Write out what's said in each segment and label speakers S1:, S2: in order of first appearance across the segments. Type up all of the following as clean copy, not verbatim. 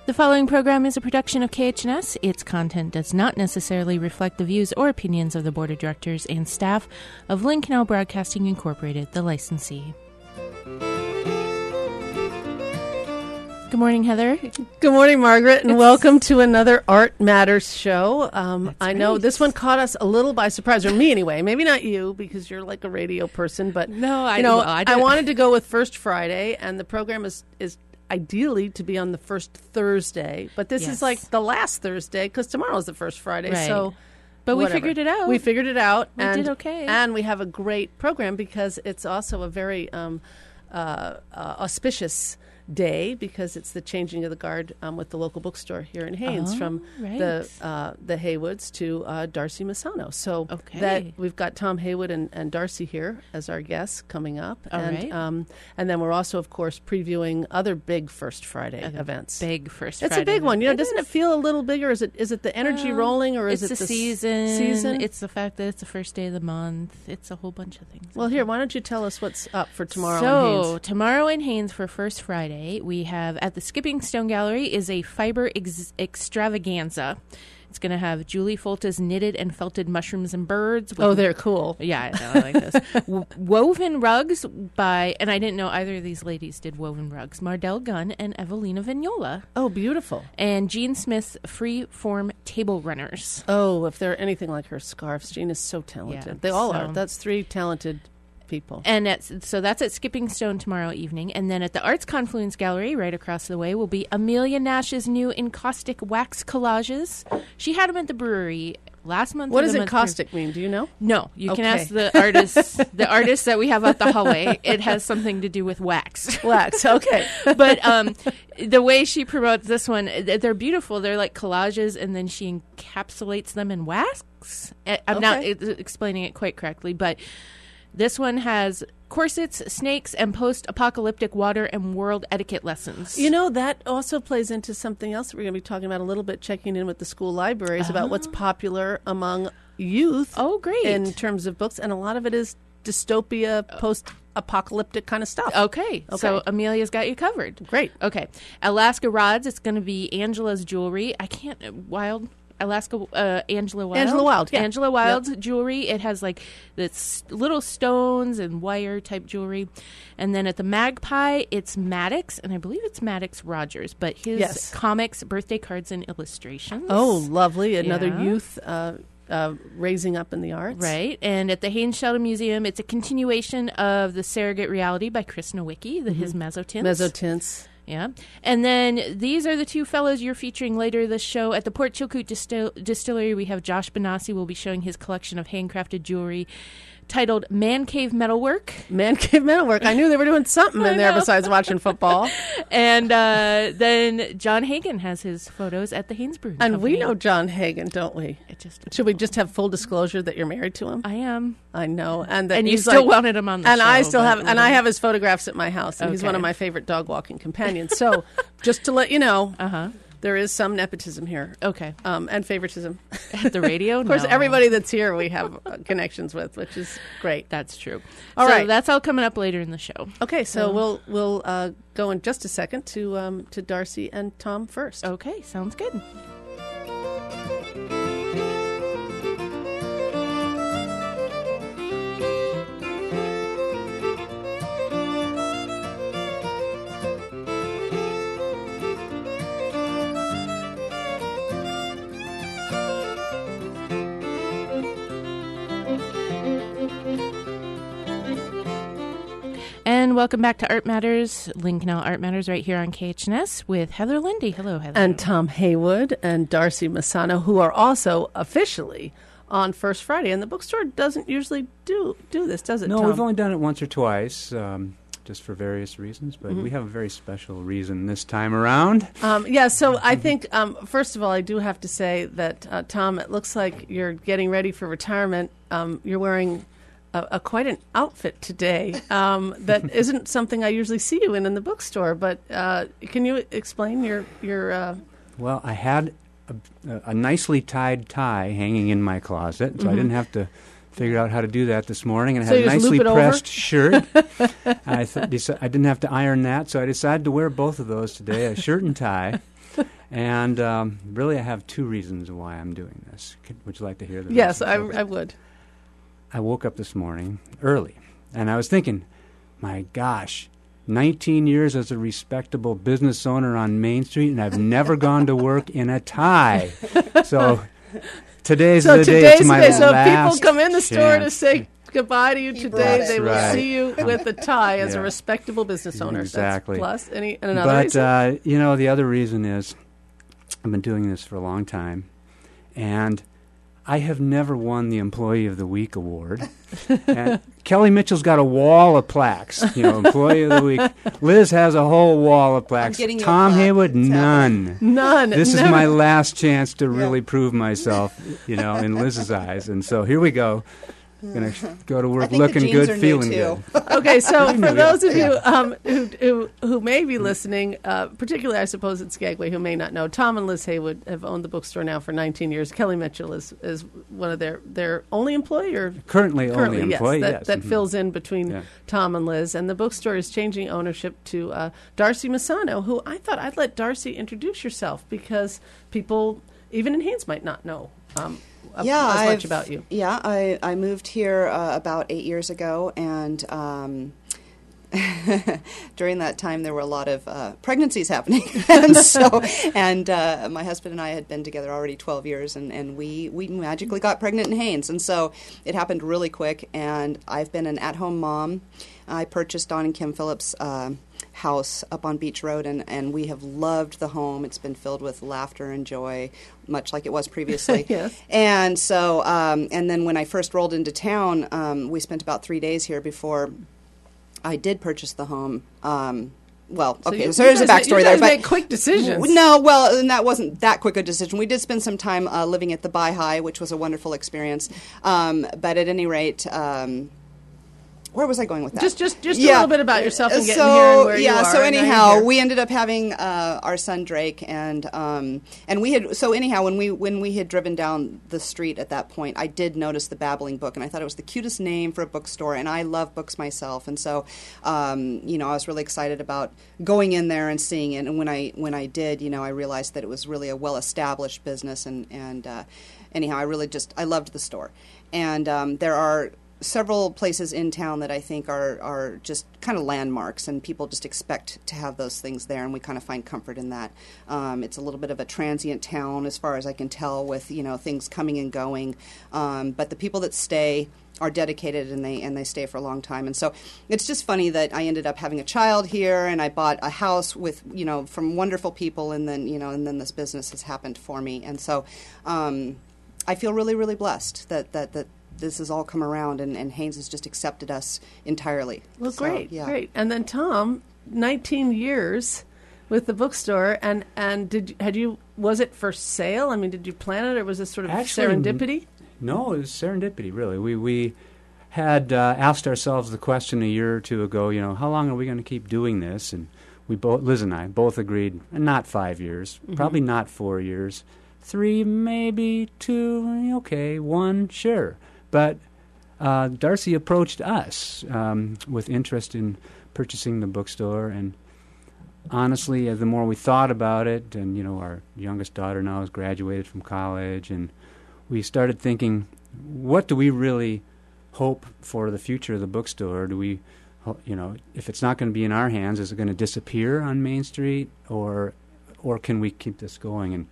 S1: The following program is a production of KHNS. Its content does not necessarily reflect the views or opinions of the Board of Directors and staff of Lynn Canal Broadcasting Incorporated, the licensee. Good morning, Heather.
S2: Good morning, Margaret, and welcome to another Art Matters show. I know this one caught us a little by surprise, or me anyway. Maybe not you, because you're like a radio person, but I wanted to go with First Friday, and the program is ideally to be on the first Thursday, but this is like the last Thursday because tomorrow is the first Friday.
S1: Right.
S2: So,
S1: but
S2: whatever.
S1: We figured it out.
S2: We figured it out.
S1: We did okay,
S2: and we have a great program because it's also a very auspicious day because it's the changing of the guard with the local bookstore here in Haines from the Haywoods to Darcy Masano. So that we've got Tom Haywood and Darcy here as our guests coming up. And then we're also, of course, previewing other big First Friday events.
S1: Big First
S2: Friday.
S1: It's
S2: a big one. You know, doesn't it feel a little bigger? Is it the energy rolling, or is it the
S1: season? It's the fact that it's the first day of the month. It's a whole bunch of things.
S2: Well, here, why don't you tell us what's up for tomorrow in Haines?
S1: So, tomorrow in Haines for First Friday, we have at the Skipping Stone Gallery is a fiber extravaganza. It's going to have Julie Folta's Knitted and Felted Mushrooms and Birds.
S2: They're cool.
S1: Yeah, I like this. Woven rugs by, and I didn't know either of these ladies did woven rugs, Mardell Gunn and Evelina Vignola.
S2: Oh, beautiful.
S1: And Jean Smith's Free Form Table Runners.
S2: Oh, if they're anything like her scarves. Jean is so talented.
S1: Yeah,
S2: they all are. That's three talented people.
S1: And that's at Skipping Stone tomorrow evening. And then at the Arts Confluence Gallery right across the way will be Amelia Nash's new encaustic wax collages. She had them at the brewery last month.
S2: What does encaustic mean? Do you know?
S1: No. You can ask the artists that we have out the hallway. It has something to do with wax.
S2: Wax, okay.
S1: But the way she promotes this one, they're beautiful. They're like collages, and then she encapsulates them in wax. I'm not explaining it quite correctly, but this one has corsets, snakes, and post-apocalyptic water and world etiquette lessons.
S2: You know, that also plays into something else that we're going to be talking about a little bit, checking in with the school libraries about what's popular among youth.
S1: Oh, great.
S2: In terms of books, and a lot of it is dystopia, post-apocalyptic kind of stuff.
S1: Okay. So Amelia's got you covered.
S2: Great.
S1: Okay. Alaska Rods, it's going to be Angela's jewelry. Angela Wild.
S2: Yeah.
S1: Angela Wild's jewelry. It has like this little stones and wire type jewelry. And then at the Magpie, it's Maddox, and I believe it's Maddox Rogers, but his comics, birthday cards, and illustrations.
S2: Oh, lovely. Another youth raising up in the arts.
S1: Right. And at the Haines Sheldon Museum, it's a continuation of The Surrogate Reality by Chris Nowicki, his Mezzotints. Yeah. And then these are the two fellows you're featuring later this show. At the Port Chilkoot Distillery, we have Josh Benassi will be showing his collection of handcrafted jewelry titled Man Cave Metalwork.
S2: Man Cave Metalwork. I knew they were doing something in there besides watching football.
S1: And then John Hagen has his photos at the Haines Brewing Company.
S2: And we know John Hagen, don't we? Should we just have full disclosure that you're married to him?
S1: I am.
S2: I know. And that
S1: you still wanted him on the show.
S2: And I still have, and I have his photographs at my house, and he's one of my favorite dog walking companions. So just to let you know, there is some nepotism here.
S1: Okay.
S2: And favoritism.
S1: At the radio?
S2: Of course, everybody that's here we have connections with, which is great.
S1: That's true.
S2: All right.
S1: That's all coming up later in the show.
S2: Okay, so we'll go in just a second to Darcy and Tom first.
S1: Okay, sounds good. And welcome back to Art Matters, Lynn Canal Art Matters, right here on KHNS with Heather Lindy. Hello, Heather.
S2: And Tom Haywood and Darcy Masano, who are also officially on First Friday. And the bookstore doesn't usually do this, does it,
S3: No,
S2: Tom?
S3: we've only done it once or twice, just for various reasons. But we have a very special reason this time around.
S2: So I think, first of all, I do have to say that, Tom, it looks like you're getting ready for retirement. You're wearing quite an outfit today that isn't something I usually see you in the bookstore. But can you explain your?
S3: Well, I had a nicely tied tie hanging in my closet, so I didn't have to figure out how to do that this morning. And I had a nicely pressed shirt. I didn't have to iron that, so I decided to wear both of those today, a shirt and tie. And really, I have two reasons why I'm doing this. Would you like to hear them?
S2: Yes, I would.
S3: I woke up this morning early, and I was thinking, my gosh, 19 years as a respectable business owner on Main Street, and I've never gone to work in a tie. So today's the day. It's my last
S2: So people come in the store
S3: chance.
S2: to say goodbye to you today. They will
S3: right.
S2: see you with a tie as a respectable business owner.
S3: Exactly.
S2: That's plus. Another reason?
S3: But, the other reason is I've been doing this for a long time, and I have never won the Employee of the Week award. And Kelly Mitchell's got a wall of plaques, Employee of the Week. Liz has a whole wall of plaques. Tom Haywood, none.
S2: None.
S3: This is my last chance to really prove myself, in Liz's eyes. And so here we go. Going to go to work looking good, feeling good.
S2: Okay, so for those of you who may be listening, particularly I suppose at Skagway, who may not know, Tom and Liz Haywood have owned the bookstore now for 19 years. Kelly Mitchell is one of their only employee, or
S3: currently only employee.
S2: Yes, that fills in between Tom and Liz. And the bookstore is changing ownership to Darcy Masano, who I thought I'd let Darcy introduce yourself because people, even in Haines, might not know as much about you.
S4: Yeah, I moved here about 8 years ago, and during that time there were a lot of pregnancies happening. and my husband and I had been together already 12 years, and we magically got pregnant in Haines. And so it happened really quick, and I've been an at-home mom. I purchased Don and Kim Phillips' house up on Beach Road, and we have loved the home. It's been filled with laughter and joy, much like it was previously.
S2: Yes.
S4: And so, and then when I first rolled into town, we spent about 3 days here before I did purchase the home. So there's a backstory there.
S2: But make quick decisions.
S4: No, and that wasn't that quick a decision. We did spend some time living at the Baha'i, which was a wonderful experience. But at any rate, where was I going with that?
S2: Just a little bit about yourself and getting here and where you are.
S4: So anyhow, we ended up having our son Drake, and we had when we had driven down the street at that point, I did notice the Babbling Book, and I thought it was the cutest name for a bookstore, and I love books myself, and so I was really excited about going in there and seeing it, and when I did, I realized that it was really a well-established business, and anyhow, I loved the store, and there are several places in town that I think are just kind of landmarks, and people just expect to have those things there, and we kind of find comfort in that. It's a little bit of a transient town as far as I can tell, with things coming and going, but the people that stay are dedicated, and they stay for a long time. And so it's just funny that I ended up having a child here, and I bought a house with from wonderful people, and then this business has happened for me, and so I feel really, really blessed that this has all come around, and Haines has just accepted us entirely.
S2: Well, great. And then Tom, 19 years with the bookstore, and was it for sale? I mean, did you plan it, or was this sort of serendipity?
S3: No, it was serendipity, really. We had asked ourselves the question a year or two ago, how long are we going to keep doing this? And Liz and I both agreed, not 5 years, probably not 4 years, 3, maybe 2, okay, 1, sure. But Darcy approached us with interest in purchasing the bookstore, and honestly, the more we thought about it, and our youngest daughter now has graduated from college, and we started thinking, what do we really hope for the future of the bookstore? Do we, if it's not going to be in our hands, is it going to disappear on Main Street, or can we keep this going? And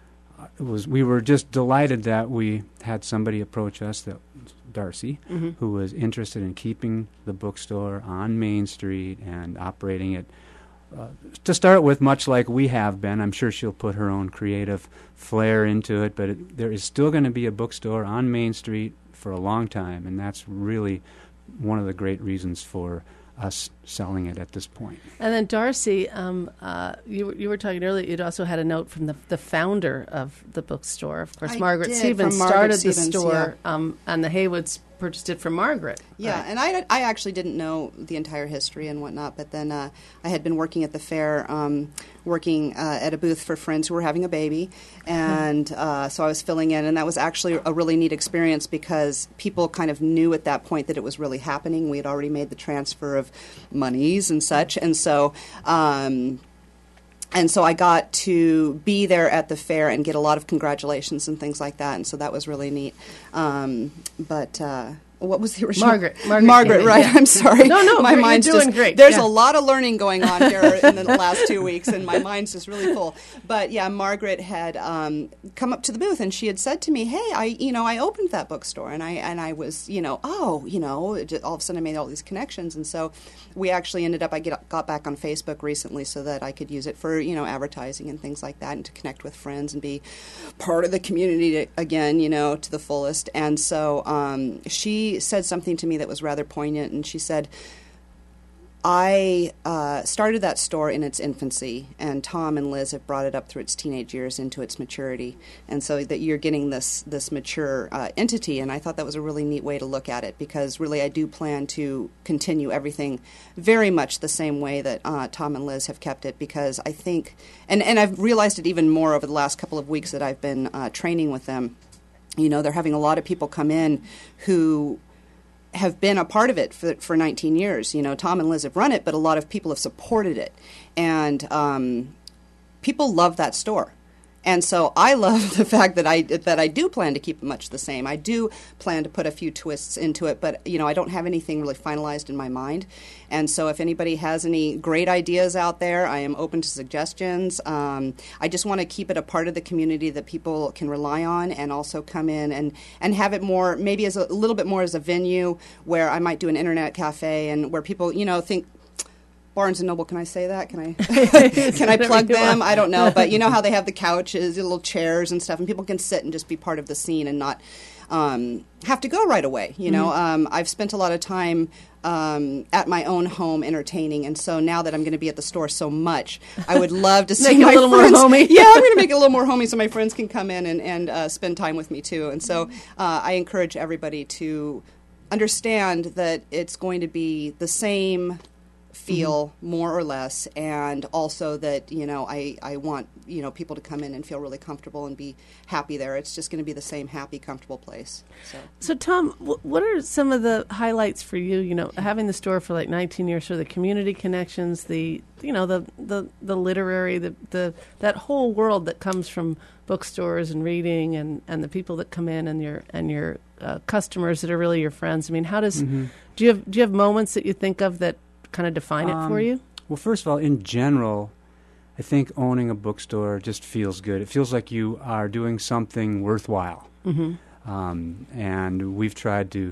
S3: we were just delighted that we had somebody approach us, Darcy, who was interested in keeping the bookstore on Main Street and operating it. To start with, much like we have been, I'm sure she'll put her own creative flair into it, but there is still going to be a bookstore on Main Street for a long time, and that's really one of the great reasons for us selling it at this point.
S2: And then Darcy, you were talking earlier, you'd also had a note from the founder of the bookstore. Of course, Margaret Stevens started the store, and the Haywoods purchased it from Margaret.
S4: Yeah, and I actually didn't know the entire history and whatnot, but then I had been working at the fair, working at a booth for friends who were having a baby, and so I was filling in, and that was actually a really neat experience because people kind of knew at that point that it was really happening. We had already made the transfer of monies and such, and so And so I got to be there at the fair and get a lot of congratulations and things like that, and so that was really neat. What was the original? Margaret, right. Yeah. I'm sorry.
S2: No,
S4: my mind's
S2: you're doing
S4: just,
S2: great.
S4: There's a lot of learning going on here in the last 2 weeks, and my mind's just really full. But yeah, Margaret had come up to the booth, and she had said to me, "Hey, I opened that bookstore," and I was, all of a sudden I made all these connections, and so we actually ended up. I got back on Facebook recently so that I could use it for advertising and things like that, and to connect with friends and be part of the community again, to the fullest. And so she said something to me that was rather poignant, and she said, I started that store in its infancy, and Tom and Liz have brought it up through its teenage years into its maturity, and so that you're getting this mature entity. And I thought that was a really neat way to look at it, because really I do plan to continue everything very much the same way that Tom and Liz have kept it, because I think, and I've realized it even more over the last couple of weeks that I've been training with them. They're having a lot of people come in who have been a part of it for 19 years. Tom and Liz have run it, but a lot of people have supported it. And people love that store. And so I love the fact that I do plan to keep it much the same. I do plan to put a few twists into it, but I don't have anything really finalized in my mind. And so if anybody has any great ideas out there, I am open to suggestions. I just want to keep it a part of the community that people can rely on, and also come in and have it more, maybe as a little bit more as a venue where I might do an internet cafe, and where people think, Barnes & Noble, can I say that? Can I plug them? I don't know. But how they have the couches, the little chairs and stuff, and people can sit and just be part of the scene and not have to go right away. I've spent a lot of time at my own home entertaining, and so now that I'm going to be at the store so much, I would love to see my friends. Make it a little more homey. Yeah, I'm going to make it a little more homey so my friends can come in and spend time with me too. And so I encourage everybody to understand that it's going to be the same feel, more or less, and also that I want people to come in and feel really comfortable and be happy there. It's just going to be the same happy, comfortable place.
S2: So Tom, what are some of the highlights for you? Having the store for like 19 years, so the community connections, the literary, that whole world that comes from bookstores and reading, and the people that come in, and your customers that are really your friends. I mean, how does do you have moments that you think of that kind of define it for you?
S3: Well, first of all, in general, I think owning a bookstore just feels good. It feels like you are doing something worthwhile. And we've tried to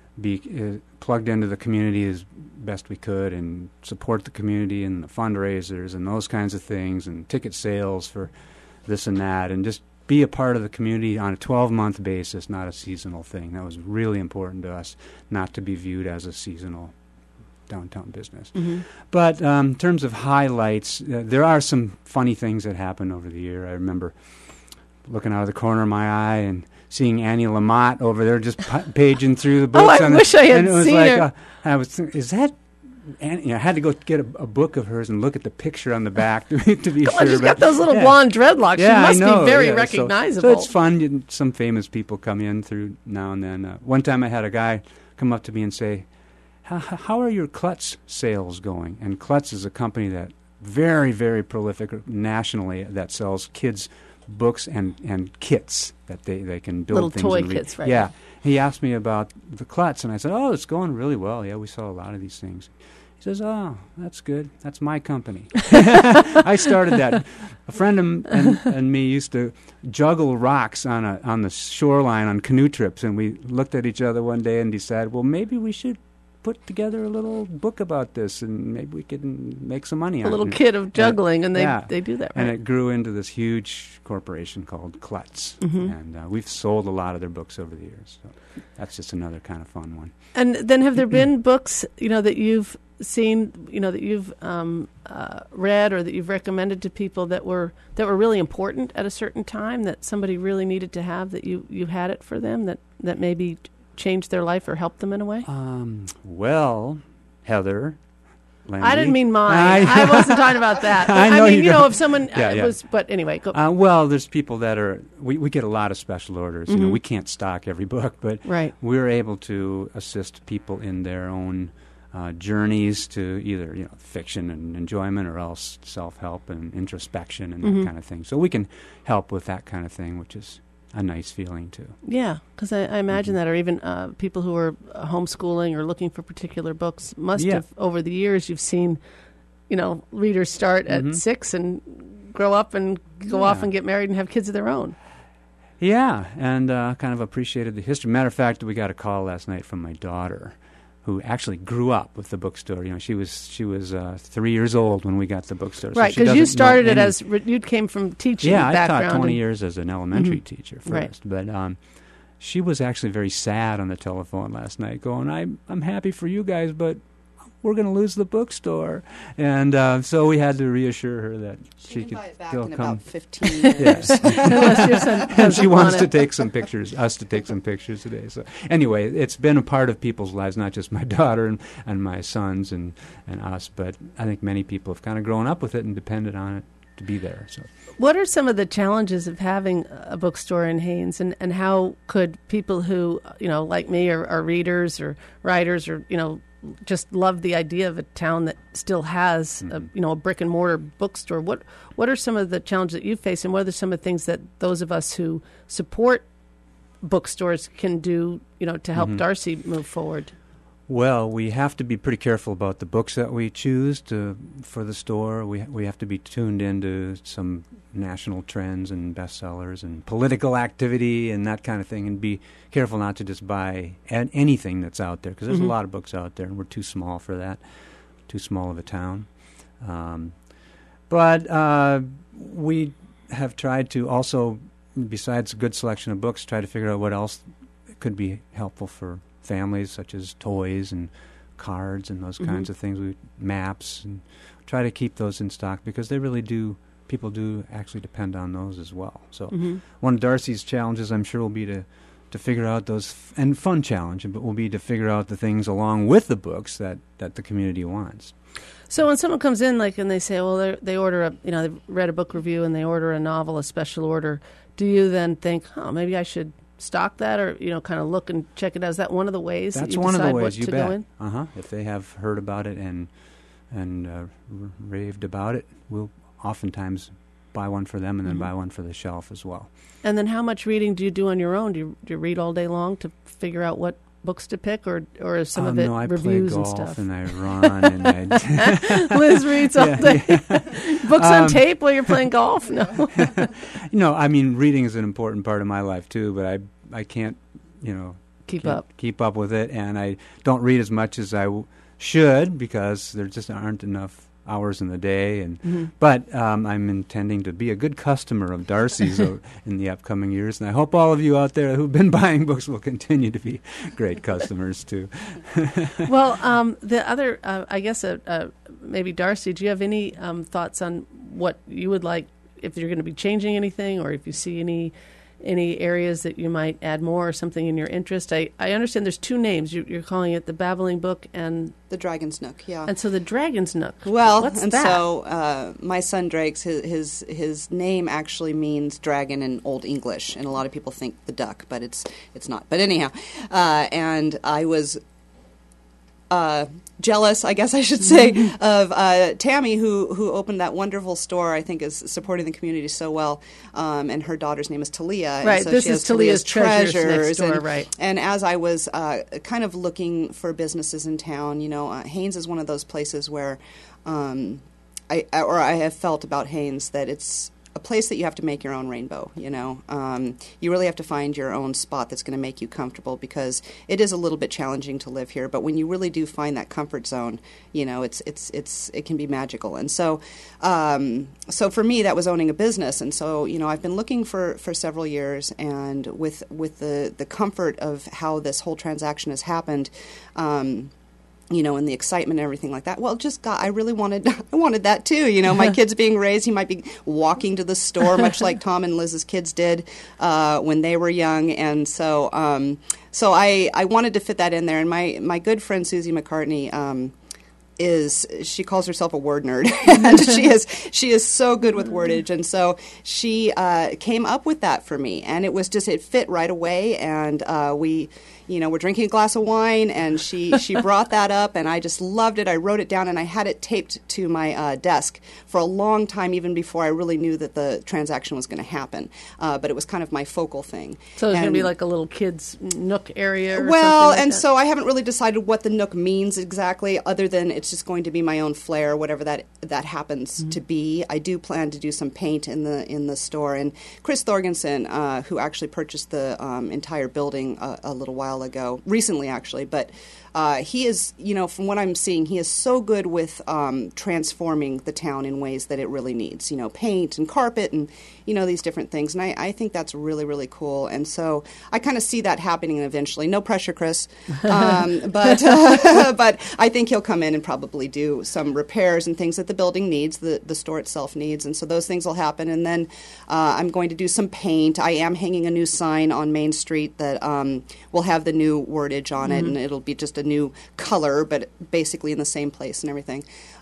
S3: be plugged into the community as best we could, and support the community and the fundraisers and those kinds of things, and ticket sales for this and that, and just be a part of the community on a 12-month basis, not a seasonal thing. That was really important to us, not to be viewed as a seasonal downtown business. But in terms of highlights, there are some funny things that happened over the year. I remember looking out of the corner of my eye and seeing Annie Lamott over there just paging through the books.
S2: I wish I had seen her.
S3: I was thinking, is that Annie? I had to go get a book of hers and look at the picture on the back to be
S2: Come
S3: sure.
S2: On, she's got those little blonde dreadlocks.
S3: Yeah,
S2: she must be very recognizable.
S3: So it's fun. Some famous people come in through now and then. One time I had a guy come up to me and say, how are your Klutz sales going? And Klutz is a company that very, very prolific nationally that sells kids' books and kits that they can build
S2: little
S3: things
S2: toy
S3: and read.
S2: kits, right?
S3: Yeah. He asked me about the Klutz, and I said, it's going really well. Yeah, we sell a lot of these things. He says, that's good. That's my company. I started that. A friend and me used to juggle rocks on the shoreline on canoe trips, and we looked at each other one day and decided, well, maybe we should put together a little book about this, and maybe we can make some money on it.
S2: A little kit of juggling, and they do that, right?
S3: And it grew into this huge corporation called Klutz, and we've sold a lot of their books over the years. So that's just another kind of fun one.
S2: And then have there been books, that you've seen, that you've read or that you've recommended to people that were really important at a certain time, that somebody really needed to have, that you had it for them, that maybe changed their life or helped them in a way?
S3: Well, Heather, Landy.
S2: I didn't mean mine. I wasn't talking about that.
S3: I know you
S2: if someone was, but anyway. Go.
S3: Well, there's people that are, we get a lot of special orders. We can't stock every book, but we're able to assist people in their own journeys to either fiction and enjoyment, or else self-help and introspection and that kind of thing. So we can help with that kind of thing, which is a nice feeling too.
S2: Yeah, because I imagine that, or even people who are homeschooling or looking for particular books must have, over the years, you've seen, readers start at 6 and grow up and go off and get married and have kids of their own.
S3: Yeah, and kind of appreciated the history. Matter of fact, we got a call last night from my daughter, who actually grew up with the bookstore. She was 3 years old when we got the bookstore.
S2: Right, because you started it as you came from teaching background.
S3: I taught 20 years as an elementary teacher first. Right. But she was actually very sad on the telephone last night, going, "I'm happy for you guys, but we're going to lose the bookstore." And so we had to reassure her that she could still come.
S4: About 15 years.
S3: And she wants to take some pictures, us to take some pictures today. So anyway, it's been a part of people's lives, not just my daughter and my sons and us, but I think many people have kind of grown up with it and depended on it to be there. So,
S2: what are some of the challenges of having a bookstore in Haines, and how could people who, like me, are readers or writers or, just love the idea of a town that still has a brick and mortar bookstore. What are some of the challenges that you face, and what are some of the things that those of us who support bookstores can do, to help Darcy move forward?
S3: Well, we have to be pretty careful about the books that we choose for the store. We have to be tuned into some national trends and bestsellers and political activity and that kind of thing, and be careful not to just buy anything that's out there, because there's a lot of books out there, and we're too small for that, too small of a town. But we have tried to also, besides a good selection of books, try to figure out what else could be helpful for families, such as toys and cards and those kinds of things, maps, and try to keep those in stock, because they really do, people do actually depend on those as well. So one of Darcy's challenges, I'm sure, will be to figure out those, and fun challenge, but will be to figure out the things along with the books that the community wants.
S2: So when someone comes in, and they say, well, they order they've read a book review and they order a novel, a special order, do you then think, maybe I should stock that, or kind of look and check it out? Is that one of the ways?
S3: That's one of the ways. You bet. If they have heard about it and raved about it, we'll oftentimes buy one for them and then buy one for the shelf as well.
S2: And then, how much reading do you do on your own? Do you read all day long to figure out what books to pick, or is some of it reviews and stuff?
S3: No, I play golf and I run and I
S2: Liz reads all day. Books on tape while you're playing golf? No.
S3: I mean, reading is an important part of my life too, but I can't, keep up with it, and I don't read as much as I should, because there just aren't enough hours in the day, but I'm intending to be a good customer of Darcy's in the upcoming years, and I hope all of you out there who've been buying books will continue to be great customers too.
S2: Well, the other, I guess, maybe Darcy, do you have any thoughts on what you would like, if you're going to be changing anything, or if you see any areas that you might add more, or something in your interest? I understand there's two names. You're calling it the Babbling Book and
S4: the Dragon's Nook. Yeah.
S2: And so the Dragon's Nook.
S4: Well,
S2: what's
S4: and
S2: that?
S4: So my son Drake's his name actually means dragon in Old English, and a lot of people think the duck, but it's not. But anyhow, and I was jealous, I guess I should say, of Tammy, who opened that wonderful store. I think is supporting the community so well, and her daughter's name is Talia.
S2: Right,
S4: so
S2: this
S4: she
S2: is Talia's Treasures next door,
S4: and,
S2: right.
S4: And as I was kind of looking for businesses in town, Haines is one of those places where I have felt about Haines that it's a place that you have to make your own rainbow, You really have to find your own spot that's going to make you comfortable, because it is a little bit challenging to live here. But when you really do find that comfort zone, it can be magical. And so for me, that was owning a business. And so, I've been looking for several years, and with the comfort of how this whole transaction has happened, and the excitement and everything like that. Well, I really wanted that too. My kid's being raised. He might be walking to the store, much like Tom and Liz's kids did when they were young. And so I wanted to fit that in there. And my good friend Susie McCartney she calls herself a word nerd, and she is so good with wordage, and so she came up with that for me, and it fit right away, and we we're drinking a glass of wine, and she brought that up, and I just loved it. I wrote it down, and I had it taped to my desk for a long time, even before I really knew that the transaction was going to happen. But it was kind of my focal thing.
S2: So it's going to be like a little kids' nook area or
S4: well,
S2: something like
S4: and
S2: that?
S4: So I haven't really decided what the nook means exactly, other than it's just going to be my own flair, whatever that happens to be. I do plan to do some paint in the store, and Chris Thorgensen, who actually purchased the entire building a little while ago, recently actually, but he is, from what I'm seeing, he is so good with transforming the town in ways that it really needs, paint and carpet and, these different things. And I think that's really, really cool. And so I kind of see that happening eventually. No pressure, Chris. But I think he'll come in and probably do some repairs and things that the building needs, the store itself needs. And so those things will happen. And then I'm going to do some paint. I am hanging a new sign on Main Street that will have the new wordage on it, and it'll be just a new color, but basically in the same place and everything.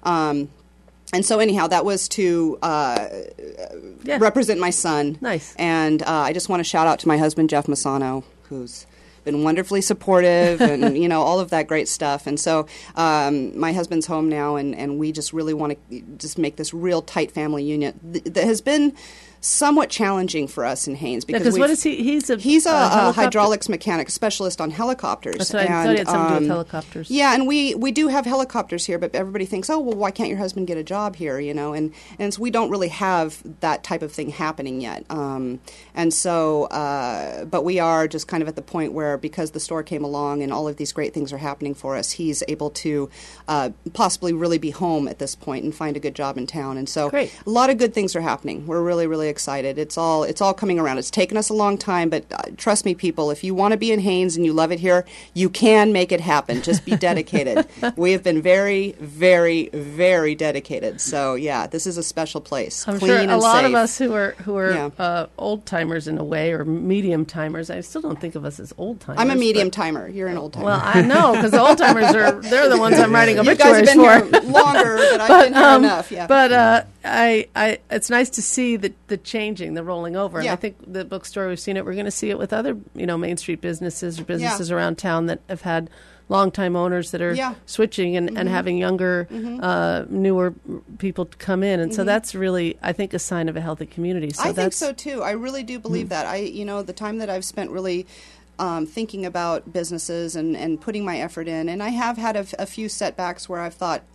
S4: And so anyhow, that was to represent my son.
S2: Nice.
S4: And I just want to shout out to my husband, Jeff Masano, who's been wonderfully supportive and, all of that great stuff. And so my husband's home now, and we just really want to just make this real tight family union that has been somewhat challenging for us in Haines, because
S2: what is he?
S4: He's a hydraulics mechanic, specialist on helicopters.
S2: That's what I thought he had something to do with helicopters.
S4: Yeah, and we do have helicopters here, but everybody thinks, oh, well, why can't your husband get a job here? And so we don't really have that type of thing happening yet. And so, but we are just kind of at the point where, because the store came along and all of these great things are happening for us, he's able to possibly really be home at this point and find a good job in town. And so
S2: Great.
S4: A lot of good things are happening. We're really, really excited. It's all coming around. It's taken us a long time, but trust me, people, if you want to be in Haines and you love it here, you can make it happen. Just be dedicated. We have been very, very, very dedicated. So yeah, this is a special place.
S2: I'm
S4: clean
S2: sure
S4: and
S2: a lot
S4: safe.
S2: of us who are old timers in a way, or medium timers. I still don't think of us as old timers.
S4: I'm a medium timer. You're an old timer.
S2: Well, I know, because the old timers they're the ones I'm writing obituaries
S4: for. You guys have been here longer, but I've been here enough. Yeah.
S2: But it's nice to see the changing, the rolling over. And
S4: Yeah.
S2: I think the bookstore, we've seen it. We're going to see it with other, Main Street businesses or businesses around town that have had longtime owners that are switching and having younger, newer people come in. And so that's really, I think, a sign of a healthy community. So
S4: I think so, too. I really do believe that. The time that I've spent really thinking about businesses and putting my effort in, and I have had a few setbacks where I've thought,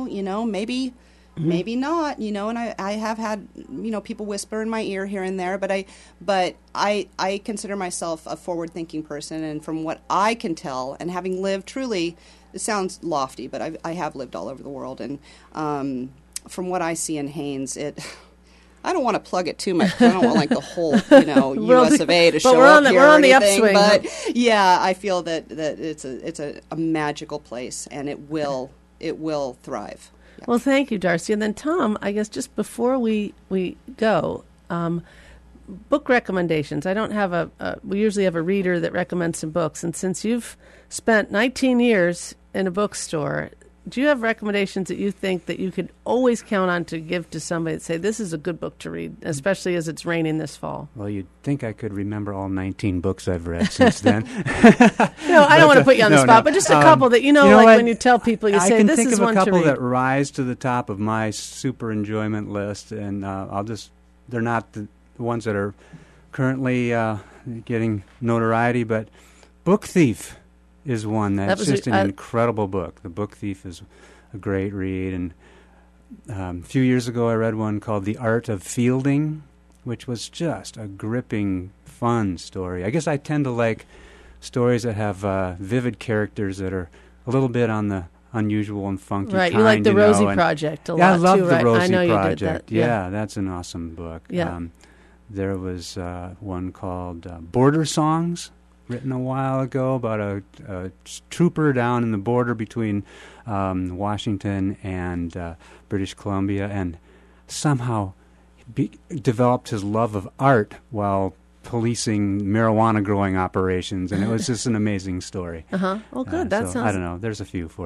S4: maybe not, and I have had, people whisper in my ear here and there, but I consider myself a forward-thinking person, and from what I can tell, and having lived truly, it sounds lofty, but I have lived all over the world, and from what I see in Haines, I don't want to plug it too much. I don't want the whole, U.S. of A. to show up here.
S2: We're on the
S4: anything,
S2: upswing.
S4: But yeah, I feel that it's a magical place, and it will thrive. Yeah.
S2: Well, thank you, Darcy. And then Tom, I guess just before we go, book recommendations. I don't have we usually have a reader that recommends some books. And since you've spent 19 years in a bookstore, do you have recommendations that you think that you could always count on to give to somebody that say, this is a good book to read, especially as it's raining this fall?
S3: Well, you'd think I could remember all 19 books I've read since then.
S2: I don't want to put you on the spot, but just a couple that, when you tell people, you say, this is one to read.
S3: I can think of a couple that rise to the top of my super enjoyment list, and they're not the ones that are currently getting notoriety, but Book Thief is one that's just an incredible book. The Book Thief is a great read. And a few years ago I read one called The Art of Fielding, which was just a gripping, fun story. I guess I tend to like stories that have vivid characters that are a little bit on the unusual and funky
S2: right,
S3: kind.
S2: You like the Rosie Project a lot,
S3: I love
S2: too,
S3: the
S2: right?
S3: Rosie
S2: I know
S3: Project.
S2: You did that.
S3: Yeah, that's an awesome book.
S2: Yeah.
S3: There was one called Border Songs, written a while ago about a trooper down in the border between Washington and British Columbia, and somehow developed his love of art while policing marijuana growing operations, and it was just an amazing story.
S2: Well, good. That sounds.
S3: I don't know. There's a few for you.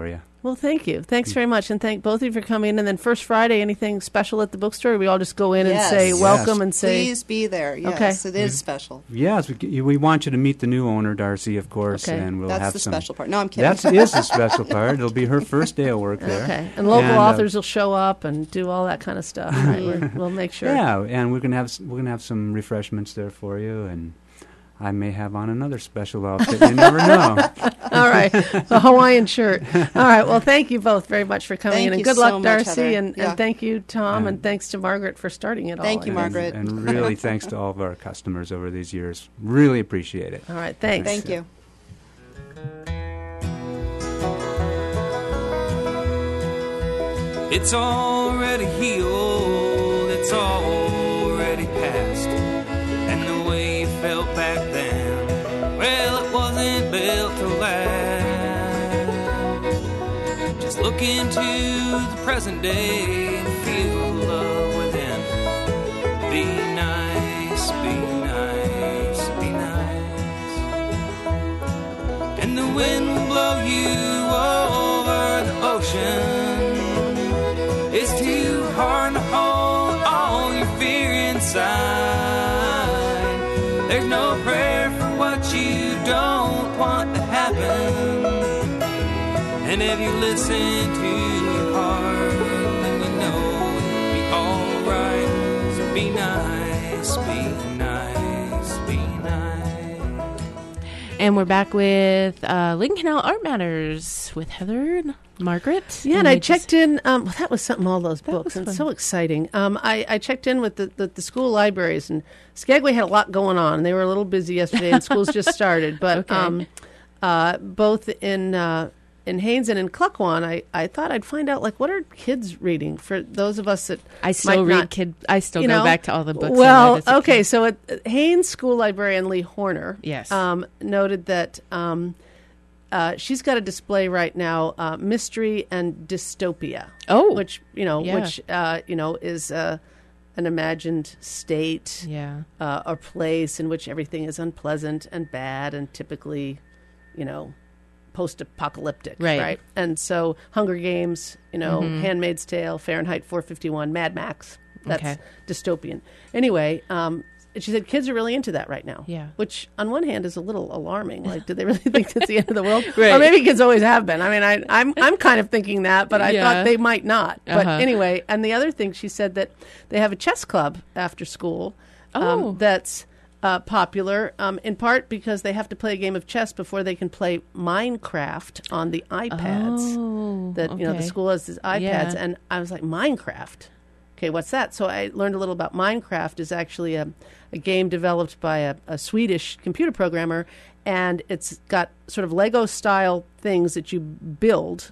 S2: Well, thank you. Thanks very much. And thank both of you for coming in. And then first Friday, anything special at the bookstore? We all just go in and say welcome and say...
S4: Please be there. Yes, it is special.
S3: Yes, we want you to meet the new owner, Darcy, of course.
S2: Okay.
S3: And
S4: That's the special part. No, I'm kidding.
S3: That is the special part. It'll be her first day of work there.
S2: Okay. And local authors will show up and do all that kind of stuff. Right? We'll make sure.
S3: Yeah, and we're gonna have some refreshments there for you, and I may have on another special outfit. You never know.
S2: All right. The Hawaiian shirt. All right. Well, thank you both very much for coming in. And good luck, Darcy. And thank you, Tom. And thanks to Margaret for starting it all.
S4: Thank you, Margaret.
S3: And really thanks to all of our customers over these years. Really appreciate it.
S2: All right. Thanks.
S4: Thank you.
S5: It's already healed. It's already past. And the way you felt back then, well, it wasn't built to last. Just look into the present day and feel the love within. Be nice, be nice, be nice. And the wind will blow you over the ocean. It's too hard to hold all your fear inside. There's no prayer for what you don't want to happen. And if you listen to your heart, then you know it'll be alright. So be nice, be nice, be nice.
S1: And we're back with Lincoln Canal Art Matters with Heather and Margaret.
S2: Yeah, and I checked in. That was something, all those books, and so exciting. I checked in with the school libraries, and Skagway had a lot going on. They were a little busy yesterday, and schools just started. But both in Haines and in Cluckwan, I thought I'd find out, like, what are kids reading for those of us that
S1: I still read I still go back to all the books.
S2: Well, okay, so at Haines school librarian Lee Horner noted that she's got a display right now, Mystery and Dystopia.
S1: Oh,
S2: which is an imagined state, or place in which everything is unpleasant and bad and typically, post-apocalyptic, right? And so Hunger Games, Handmaid's Tale, Fahrenheit 451, Mad Max, that's dystopian. Anyway, she said kids are really into that right now.
S1: Yeah.
S2: Which on one hand is a little alarming. Like, do they really think it's the end of the world?
S1: Right.
S2: Or maybe kids always have been. I mean, I'm kind of thinking that, but I thought they might not. But anyway, and the other thing, she said that they have a chess club after school that's popular, in part because they have to play a game of chess before they can play Minecraft on the iPads. The school has these iPads, and I was like, Minecraft? Okay, what's that? So I learned a little about Minecraft. Is actually a game developed by a Swedish computer programmer, and it's got sort of Lego-style things that you build,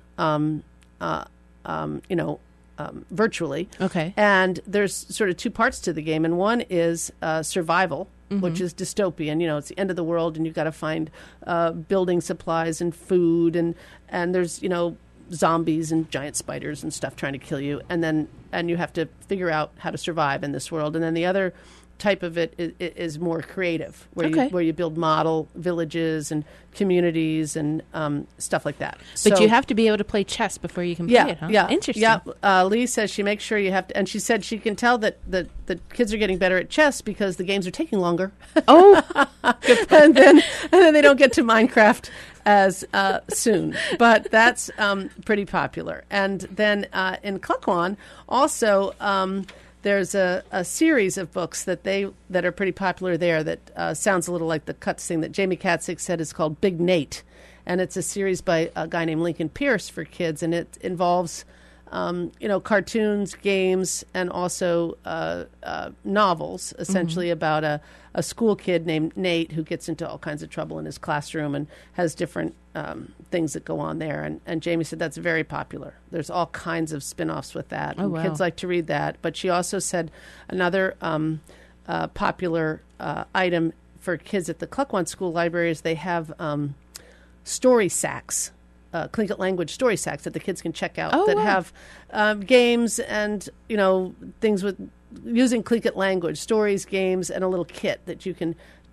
S2: virtually.
S1: Okay.
S2: And there's sort of two parts to the game, and one is survival, which is dystopian. It's the end of the world, and you've got to find building supplies and food, and there's zombies and giant spiders and stuff trying to kill you, and you have to figure out how to survive in this world. And then the other type of it is more creative, where you build model villages and communities and stuff like that.
S1: But you have to be able to play chess before you can play it, huh?
S2: Yeah,
S1: interesting.
S2: Yeah, Lee says she makes sure you have to, and she said she can tell that the kids are getting better at chess because the games are taking longer.
S1: Oh,
S2: and then they don't get to Minecraft as soon, but that's pretty popular. And then in Cluckwan, also there's a series of books that are pretty popular there that sounds a little like the Cuts thing that Jamie Katzig said is called Big Nate, and it's a series by a guy named Lincoln Pierce for kids, and it involves cartoons, games, and also novels, essentially about a school kid named Nate who gets into all kinds of trouble in his classroom and has different things that go on there. And Jamie said that's very popular. There's all kinds of spin-offs with that.
S1: Oh, wow.
S2: Kids like to read that. But she also said another popular item for kids at the Cluckwan School Library is they have story sacks. Tlingit language story sacks that the kids can check out have games and things with using Tlingit language, stories, games, and a little kit that you can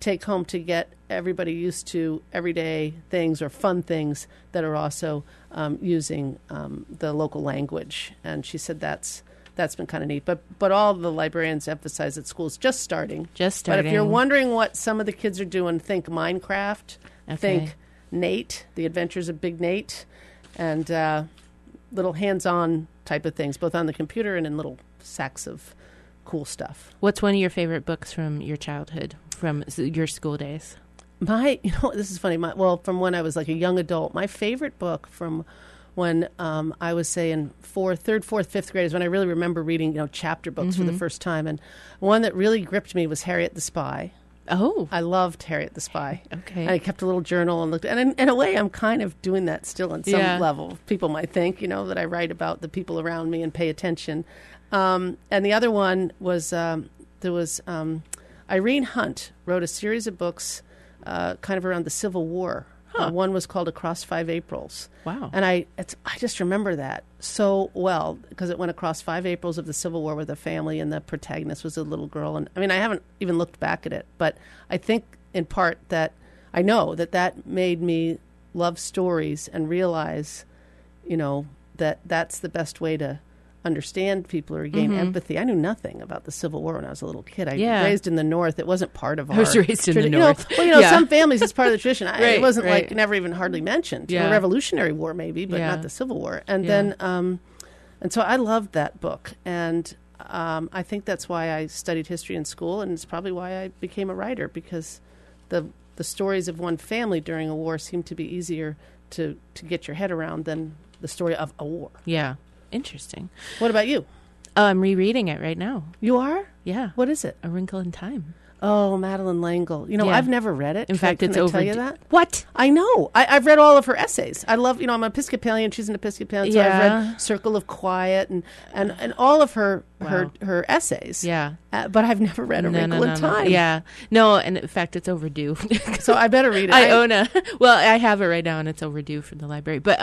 S2: take home to get everybody used to everyday things or fun things that are also using the local language. And she said that's been kind of neat. But all the librarians emphasize that school's just starting. But if you're wondering what some of the kids are doing, think Minecraft, think Nate, The Adventures of Big Nate, and little hands-on type of things, both on the computer and in little sacks of cool stuff.
S1: What's one of your favorite books from your childhood, from your school days?
S2: This is funny. From when I was like a young adult, my favorite book from when I was, say, in third, fourth, fifth grade is when I really remember reading, chapter books for the first time. And one that really gripped me was Harriet the Spy.
S1: Oh.
S2: I loved Harriet the Spy.
S1: Okay.
S2: And I kept a little journal and looked. And in a way, I'm kind of doing that still on some level. People might think, that I write about the people around me and pay attention. And the other one was, Irene Hunt wrote a series of books kind of around the Civil War. One was called Across 5 Aprils.
S1: Wow.
S2: And I just remember that so well because it went across 5 Aprils of the Civil War with a family, and the protagonist was a little girl. And I haven't even looked back at it, but I think in part that I know that made me love stories and realize, that that's the best way to understand people or gain empathy. I knew nothing about the Civil War when I was a little kid. I was raised in the North. It wasn't part of our...
S1: I was raised in the North.
S2: Some families, it's part of the tradition. It wasn't never even hardly mentioned. The Revolutionary War maybe, but not the Civil War. And then, and so I loved that book. And I think that's why I studied history in school, and it's probably why I became a writer, because the stories of one family during a war seem to be easier to get your head around than the story of a war.
S1: Yeah. Interesting.
S2: What about you?
S1: I'm rereading it right now.
S2: You are?
S1: Yeah.
S2: What is it?
S1: A Wrinkle in Time.
S2: Oh, Madeleine L'Engle. I've never read it.
S1: In fact, it's
S2: overdue. Tell you that?
S1: What?
S2: I know. I've read all of her essays. I love, I'm an Episcopalian. She's an Episcopalian. So I've read Circle of Quiet and all of her essays.
S1: Yeah.
S2: But I've never read A Wrinkle in Time.
S1: Yeah. No, and in fact, it's overdue.
S2: So I better read it.
S1: I own I have it right now, and it's overdue from the library. But,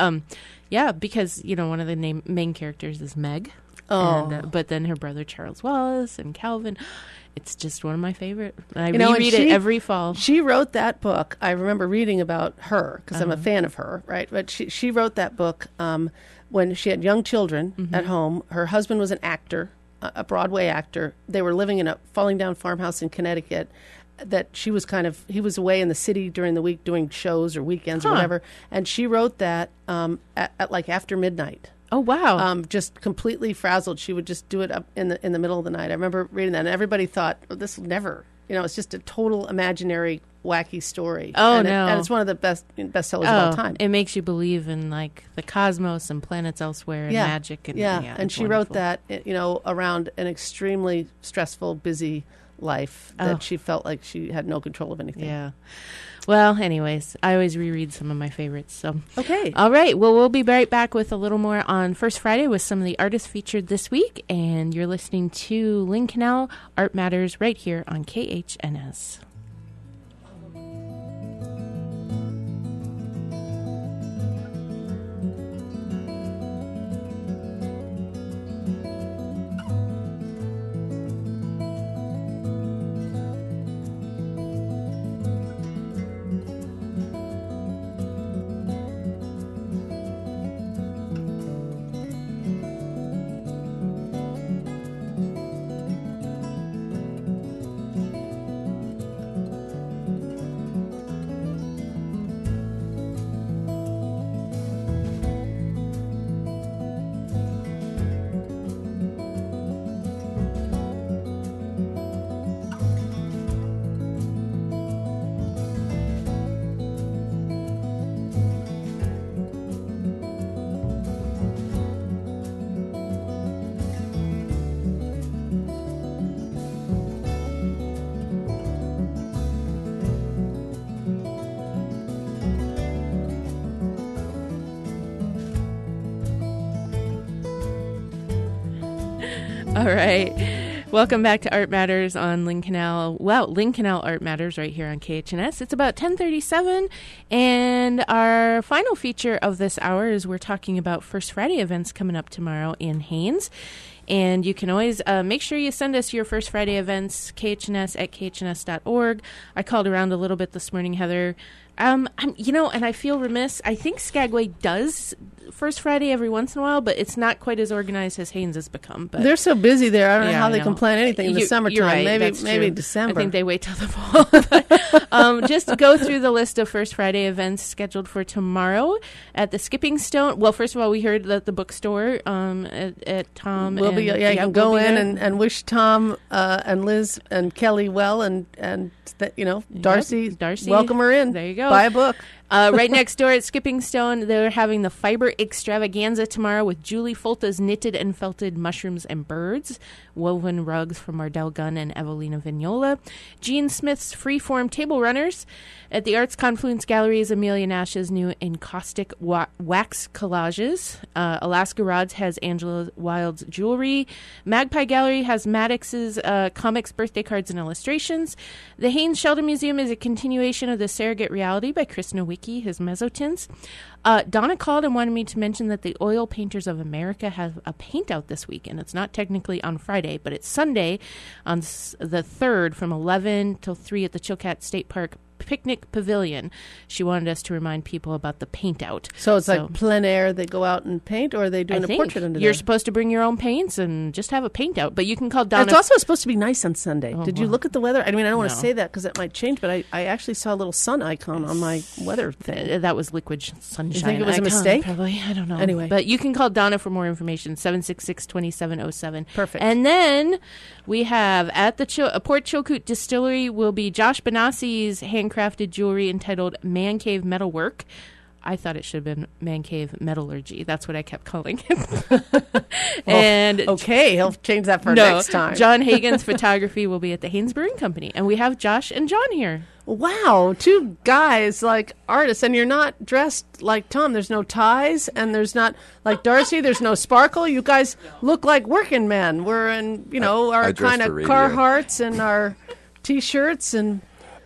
S1: because, one of the main characters is Meg.
S2: Oh.
S1: And, but then her brother Charles Wallace and Calvin. It's just one of my favorite. I reread it every fall.
S2: She wrote that book. I remember reading about her because I'm a fan of her, right? But she wrote that book when she had young children at home. Her husband was an actor, a Broadway actor. They were living in a falling down farmhouse in Connecticut. That he was away in the city during the week doing shows or weekends or whatever. And she wrote that at after midnight.
S1: Oh, wow.
S2: Just completely frazzled. She would just do it up in the middle of the night. I remember reading that, and everybody thought, this will never, it's just a total imaginary, wacky story.
S1: Oh,
S2: no. And it's one of the best bestsellers of all time.
S1: It makes you believe in, the cosmos and planets elsewhere and magic. And,
S2: and she wrote that, around an extremely stressful, busy life that she felt like she had no control of anything.
S1: Yeah. Well, anyways, I always reread some of my favorites. So
S2: okay.
S1: All right. Well, we'll be right back with a little more on First Friday with some of the artists featured this week. And you're listening to Lynn Canal Art Matters right here on KHNS. All right. Welcome back to Art Matters on Lynn Canal. Well, Lynn Canal Art Matters right here on KHNS. It's about 10:37, and our final feature of this hour is we're talking about First Friday events coming up tomorrow in Haines. And you can always make sure you send us your First Friday events, khns@khns.org. I called around a little bit this morning, Heather. And I feel remiss. I think Skagway does First Friday every once in a while, but it's not quite as organized as Haines has become. But
S2: they're so busy there. I don't know how they can plan anything in the summertime.
S1: Right,
S2: maybe December.
S1: I think they wait till the fall. But, just go through the list of First Friday events scheduled for tomorrow at the Skipping Stone. Well, first of all, we heard that the bookstore at Tom.
S2: You can go in and wish Tom and Liz and Kelly well, and Darcy, welcome her in.
S1: There you go.
S2: Buy a book.
S1: Right next door at Skipping Stone, they're having the Fiber Extravaganza tomorrow with Julie Folta's Knitted and Felted Mushrooms and Birds, woven rugs from Mardell Gunn and Evelina Vignola. Gene Smith's Freeform Table Runners. At the Arts Confluence Gallery is Amelia Nash's new encaustic wax collages. Alaska Rods has Angela Wild's jewelry. Magpie Gallery has Maddox's comics, birthday cards, and illustrations. The Haines Sheldon Museum is a continuation of the Surrogate Reality by Chris Nowicki, his Mezzotints. Donna called and wanted me to mention that the Oil Painters of America have a paint out this week, and it's not technically on Friday, but it's Sunday on the 3rd from 11 till 3 at the Chilkat State Park Picnic Pavilion. She wanted us to remind people about the paint out.
S2: So it's like plein air, they go out and paint, or are they doing a portrait under there?
S1: You're supposed to bring your own paints and just have a paint out, but you can call Donna.
S2: It's also supposed to be nice on Sunday. Did you look at the weather? I mean, I don't want to say that because it might change, but I actually saw a little sun icon on my weather thing.
S1: That was liquid sunshine.
S2: You think it was a mistake?
S1: Probably. I don't know.
S2: Anyway.
S1: But you can call Donna for more information, 766-2707.
S2: Perfect.
S1: And then we have at the Port Chilkoot Distillery will be Josh Benassi's handcrafted jewelry entitled Man Cave Metalwork. I thought it should have been Man Cave Metallurgy. That's what I kept calling it. And
S2: okay, he'll change that for next time.
S1: John Hagen's photography will be at the Haines Brewing Company. And we have Josh and John here.
S2: Wow, two guys like artists, and you're not dressed like Tom. There's no ties, and there's not like Darcy. There's no sparkle. You guys look like working men. We're in, our kind of Carhartts and our T-shirts and.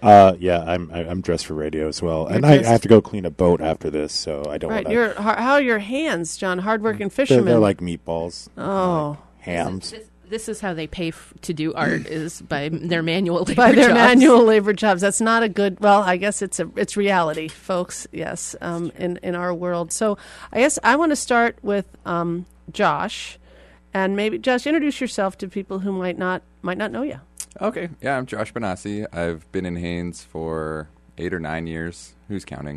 S6: I'm dressed for radio as well, and I have to go clean a boat after this, so I don't want to.
S2: How are your hands, John? Hardworking fishermen.
S6: They're like meatballs.
S2: Oh,
S6: like hams.
S1: This is how they pay to do art is by their manual labor
S2: manual labor jobs. That's not a good. Well, I guess it's reality, folks. Yes, in our world. So I guess I want to start with Josh, and maybe Josh, introduce yourself to people who might not know you.
S7: Okay. Yeah, I'm Josh Benassi. I've been in Haines for 8 or 9 years. Who's counting?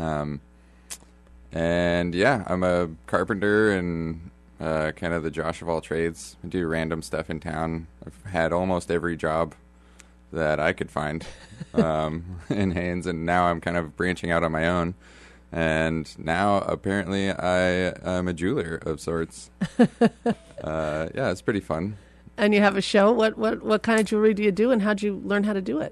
S7: And yeah, I'm a carpenter and kind of the Josh of all trades. I do random stuff in town. I've had almost every job that I could find in Haines, and now I'm kind of branching out on my own. And now apparently I am a jeweler of sorts. Yeah, it's pretty fun.
S2: And you have a show. What kind of jewelry do you do, and how'd you learn how to do it?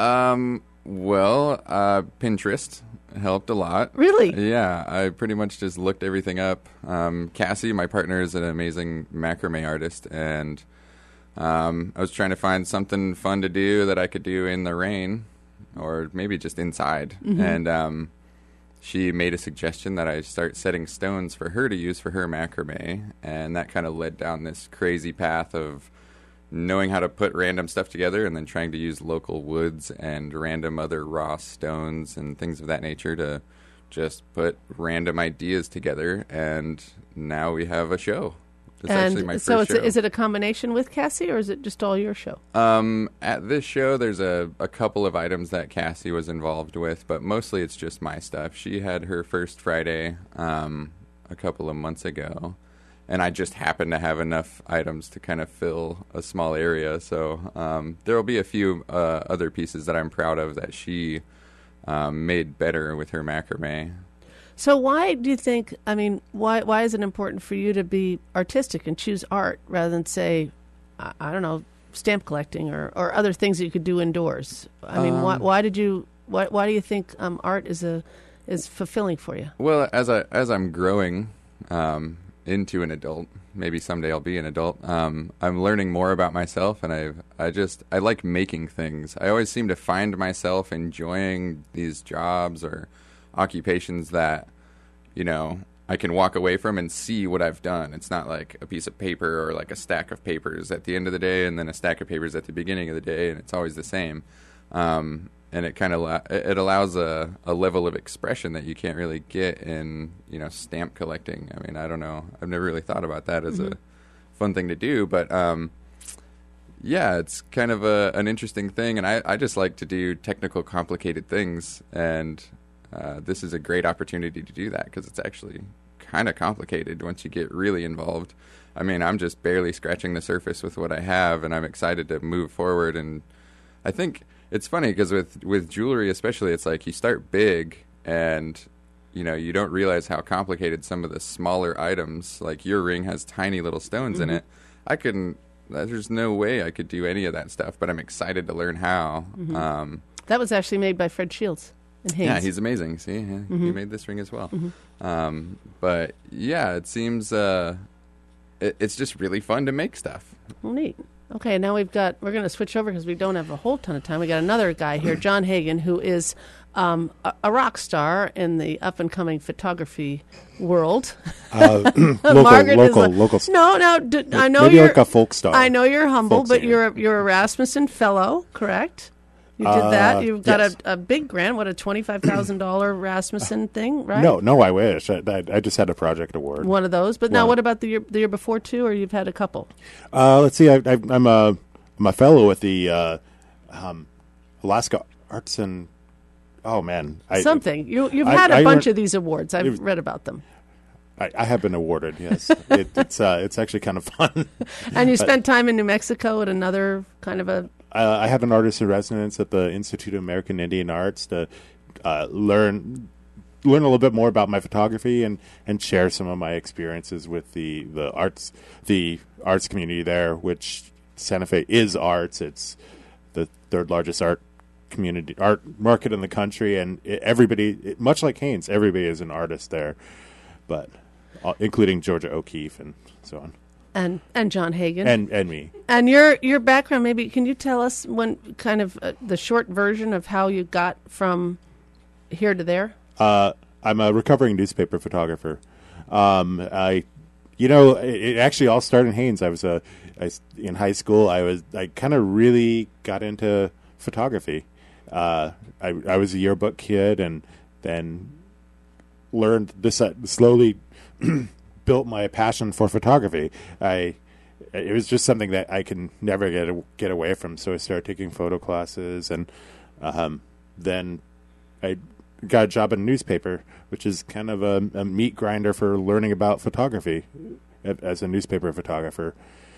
S7: Pinterest helped a lot.
S2: Really?
S7: Yeah, I pretty much just looked everything up. Cassie, my partner, is an amazing macrame artist, and I was trying to find something fun to do that I could do in the rain, or maybe just inside. Mm-hmm. And she made a suggestion that I start setting stones for her to use for her macrame, and that kind of led down this crazy path of knowing how to put random stuff together and then trying to use local woods and random other raw stones and things of that nature to just put random ideas together, and now we have a show. It's actually my first show.
S2: Is it a combination with Cassie, or is it just all your show?
S7: At this show, there's a couple of items that Cassie was involved with, but mostly it's just my stuff. She had her first Friday a couple of months ago, and I just happened to have enough items to kind of fill a small area. So there will be a few other pieces that I'm proud of that she made better with her macrame.
S2: So why do you think, why is it important for you to be artistic and choose art rather than, say, I don't know, stamp collecting or other things that you could do indoors? Why do you think art is fulfilling for you?
S7: Well, as I'm growing into an adult, maybe someday I'll be an adult, I'm learning more about myself, and I like making things. I always seem to find myself enjoying these jobs or occupations that, I can walk away from and see what I've done. It's not like a piece of paper or like a stack of papers at the end of the day and then a stack of papers at the beginning of the day, and it's always the same. And it kind of it allows a level of expression that you can't really get in, stamp collecting. I mean, I don't know. I've never really thought about that as a fun thing to do, but yeah, it's kind of an interesting thing, and I just like to do technical, complicated things, and this is a great opportunity to do that because it's actually kind of complicated once you get really involved. I mean, I'm just barely scratching the surface with what I have, and I'm excited to move forward. And I think it's funny because with jewelry especially, it's like you start big and, you don't realize how complicated some of the smaller items, like your ring has tiny little stones in it. There's no way I could do any of that stuff, but I'm excited to learn how.
S2: That was actually made by Fred Shields.
S7: Yeah, he's amazing. See, he made this ring as well. But yeah, it seems it's just really fun to make stuff.
S2: Well, neat. Okay, now we're going to switch over because we don't have a whole ton of time. We got another guy here, John Hagen, who is a rock star in the up and coming photography world.
S6: Local.
S2: I know
S6: maybe
S2: you're
S6: like a folk star.
S2: I know you're humble, but you're a Rasmussen Fellow, correct? You did that. You've got a big grant. What, a $25,000 Rasmussen thing, right?
S6: No, I wish. I just had a project award.
S2: One of those. But now, what about the year before too? Or you've had a couple?
S6: Let's see. I'm a fellow with the Alaska Arts and
S2: You've had a bunch of these awards. I've read about them.
S6: I have been awarded. Yes, it's actually kind of fun.
S2: And you spent time in New Mexico at another kind of a.
S6: I have an artist in residence at the Institute of American Indian Arts to learn a little bit more about my photography and share some of my experiences with the arts community there, which Santa Fe is arts. It's the third largest art market in the country, and everybody, much like Haines, everybody is an artist there, but including Georgia O'Keeffe and so on.
S2: And John Hagen.
S6: And me.
S2: And your background, maybe, can you tell us kind of the short version of how you got from here to there?
S6: I'm a recovering newspaper photographer. It actually all started in Haines. In high school, I kind of really got into photography. I was a yearbook kid and then learned this slowly built my passion for photography. It was just something that I can never get away from. So I started taking photo classes, and then I got a job in a newspaper, which is kind of a meat grinder for learning about photography as a newspaper photographer.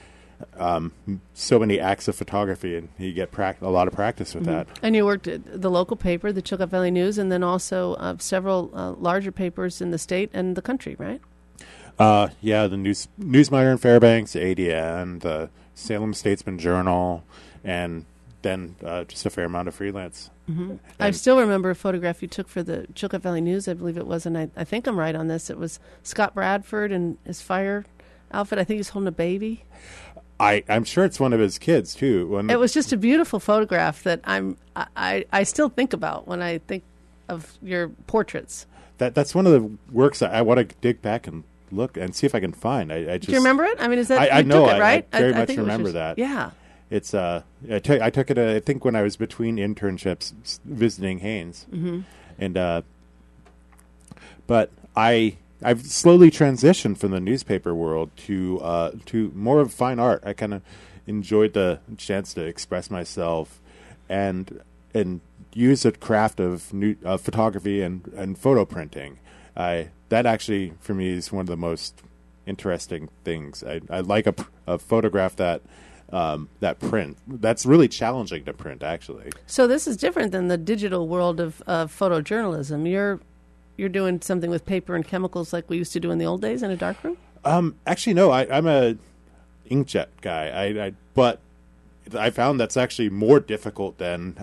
S6: So many acts of photography, and you get a lot of practice with that. And
S2: you worked at the local paper, the Chillicothe Valley News, and then also several larger papers in the state and the country, right?
S6: The News Miner in Fairbanks, ADN, the Salem Statesman Journal, and then just a fair amount of freelance.
S2: Mm-hmm. I still remember a photograph you took for the Chillicothe Valley News, I believe it was, and I think I'm right on this. It was Scott Bradford and his fire outfit. I think he's holding a baby.
S6: I'm sure it's one of his kids too.
S2: It was just a beautiful photograph that I still think about when I think of your portraits.
S6: That's one of the works I want to dig back and look and see if I can find. Do
S2: you remember it? I mean, is that
S6: I know
S2: took it, right?
S6: I very much remember that.
S2: Yeah.
S6: It's I took it I think when I was between internships visiting Haines, and but I've slowly transitioned from the newspaper world to more of fine art. I kind of enjoyed the chance to express myself and use the craft of photography and photo printing. That actually for me is one of the most interesting things. I like a photograph that print. That's really challenging to print, actually.
S2: So this is different than the digital world of photojournalism. You're doing something with paper and chemicals like we used to do in the old days in a darkroom?
S6: Actually, no. I'm a inkjet guy. But I found that's actually more difficult than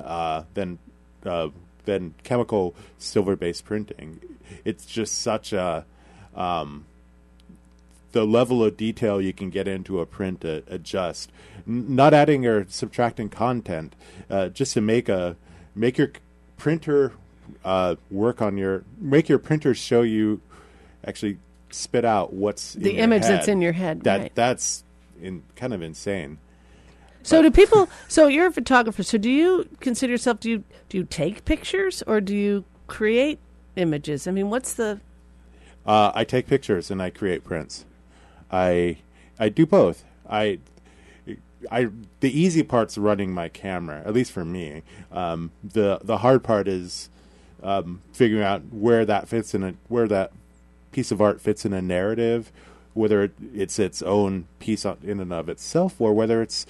S6: chemical silver-based printing. It's just such a the level of detail you can get into a print to adjust, not adding or subtracting content, just to make your printer make your printer show you, actually spit out what's
S2: the image that's in your head.
S6: That's kind of insane.
S2: So do people? So you're a photographer. So do you consider yourself? Do you take pictures or do you create images? I mean, what's the?
S6: I take pictures and I create prints. I do both. The easy part's running my camera, at least for me. The hard part is figuring out where that fits where that piece of art fits in a narrative, whether it's its own piece in and of itself, or whether it's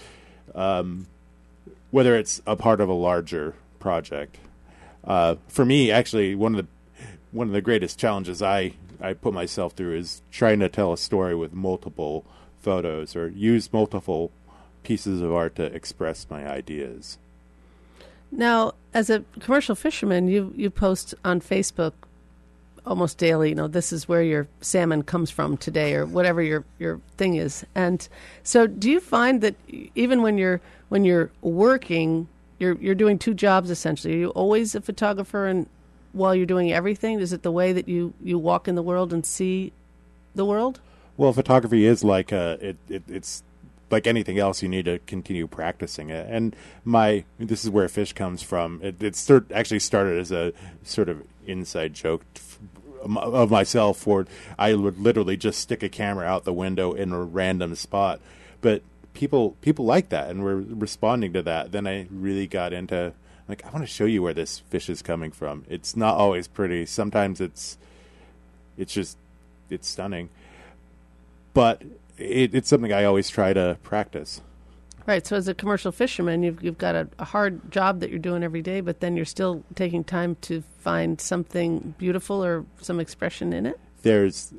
S6: a part of a larger project. For me, actually, one of the greatest challenges I put myself through is trying to tell a story with multiple photos or use multiple pieces of art to express my ideas.
S2: Now, as a commercial fisherman, you post on Facebook almost daily, this is where your salmon comes from today, or whatever your thing is. And so do you find that even when you're working, you're doing two jobs essentially? Are you always a photographer and while you're doing everything? Is it the way that you walk in the world and see the world?
S6: Well, photography is like it's like anything else. You need to continue practicing it. And this is where fish comes from. It actually started as a sort of inside joke of myself, where I would literally just stick a camera out the window in a random spot. But people like that, and we're responding to that. Then I really got into, I want to show you where this fish is coming from. It's not always pretty. Sometimes it's stunning. But it's something I always try to practice.
S2: Right. So as a commercial fisherman, you've got a hard job that you're doing every day, but then you're still taking time to find something beautiful or some expression in it?
S6: There's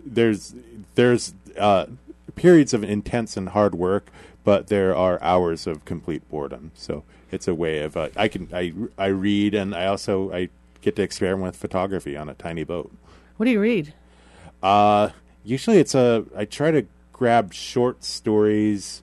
S6: periods of intense and hard work, but there are hours of complete boredom. So it's a way of I read, and I get to experiment with photography on a tiny boat.
S2: What do you read?
S6: Usually I try to grab short stories.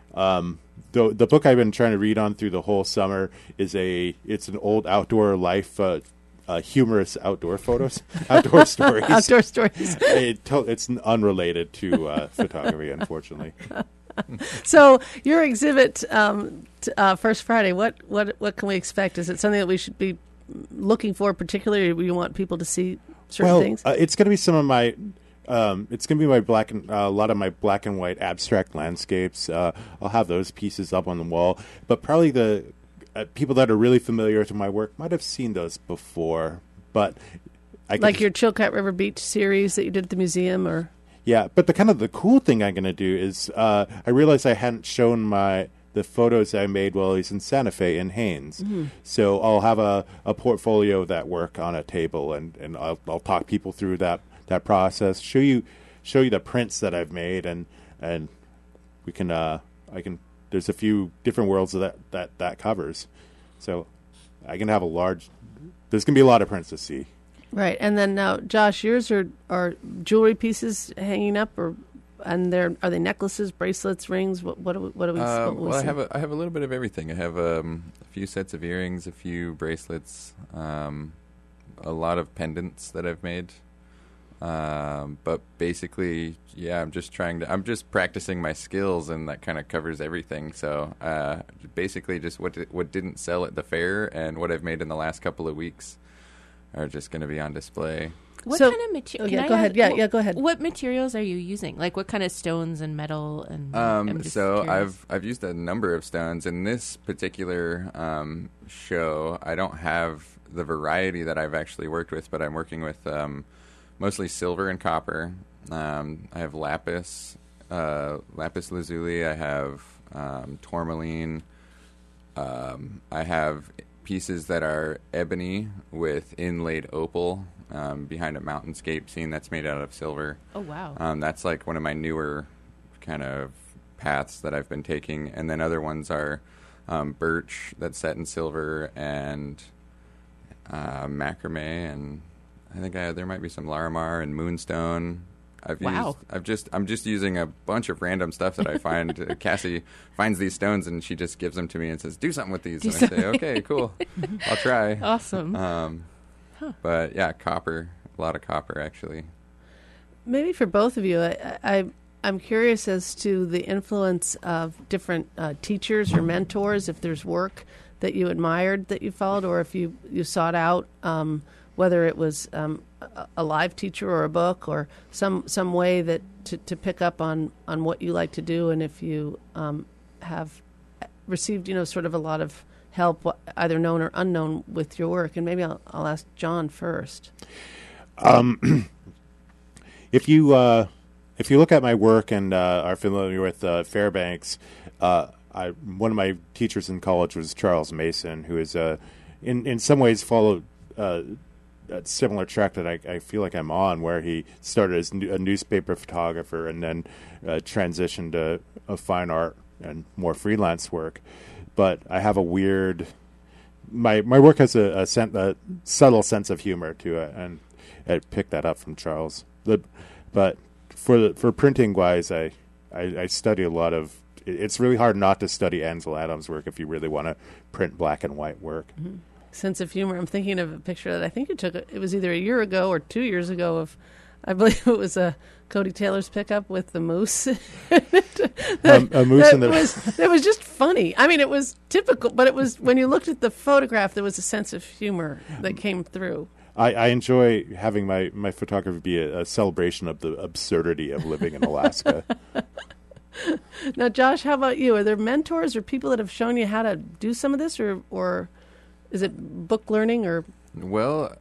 S6: The book I've been trying to read on through the whole summer is it's an old outdoor life, humorous outdoor stories.
S2: Outdoor stories.
S6: It's unrelated to photography, unfortunately.
S2: So your exhibit, First Friday, what can we expect? Is it something that we should be looking for particularly, or you want people to see certain things?
S6: It's going to be some of my. It's going to be a lot of my black and white abstract landscapes. I'll have those pieces up on the wall, but probably the people that are really familiar with my work might have seen those before. But
S2: your Chilkat River Beach series that you did at the museum, or
S6: yeah. But the cool thing I'm going to do is I realized I hadn't shown the photos I made while I was in Santa Fe in Haines. Mm-hmm. So I'll have a portfolio of that work on a table, and I'll talk people through that process, show you the prints that I've made, and we can there's a few different worlds that covers, so I can have there's gonna be a lot of prints to see.
S2: Right. And then now, Josh, yours are jewelry pieces hanging up, are they necklaces, bracelets, rings? What do we
S7: well, I have a little bit of everything. I have a few sets of earrings, a few bracelets, a lot of pendants that I've made. But basically, yeah, I'm just practicing my skills, and that kind of covers everything. So, basically just what didn't sell at the fair and what I've made in the last couple of weeks are just going to be on display.
S1: What kind of material?
S2: Go ahead. Yeah, go ahead.
S1: What materials are you using? Like what kind of stones and metal and?
S7: So I've used a number of stones in this particular show. I don't have the variety that I've actually worked with, but I'm working with mostly silver and copper. I have lapis lazuli. I have tourmaline. I have pieces that are ebony with inlaid opal behind a mountainscape scene that's made out of silver.
S1: Oh, wow.
S7: That's like one of my newer kind of paths that I've been taking. And then other ones are birch that's set in silver and macrame, and I think there might be some Larimar and moonstone. I'm just using a bunch of random stuff that I find. Cassie finds these stones and she just gives them to me and says, "Do something with these." And I say, "Okay, cool, I'll try."
S1: Awesome.
S7: But yeah, copper, a lot of copper actually.
S2: maybe for both of you, I'm curious as to the influence of different teachers or mentors, if there's work that you admired that you followed, or if you sought out, whether it was a live teacher or a book or some way that to pick up on what you like to do, and if you have received, sort of a lot of help, either known or unknown, with your work. And maybe I'll ask John first.
S6: If you look at my work and are familiar with Fairbanks, one of my teachers in college was Charles Mason, who is in some ways followed a similar track that I feel like I'm on, where he started as a newspaper photographer and then transitioned to fine art and more freelance work. But I have a weird... My work has a subtle sense of humor to it, and I picked that up from Charles. But for printing wise, I study a lot of. It's really hard not to study Ansel Adams' work if you really want to print black and white work.
S2: Mm-hmm. Sense of humor. I'm thinking of a picture that I think you took. It was either a year ago or 2 years ago. I believe it was Cody Taylor's pickup with the moose.
S6: A moose
S2: it was just funny. I mean, it was typical, but it was, when you looked at the photograph, there was a sense of humor that came through.
S6: I enjoy having my photography be a celebration of the absurdity of living in Alaska.
S2: Now, Josh, how about you? Are there mentors or people that have shown you how to do some of this, or is it book learning? Or
S7: well,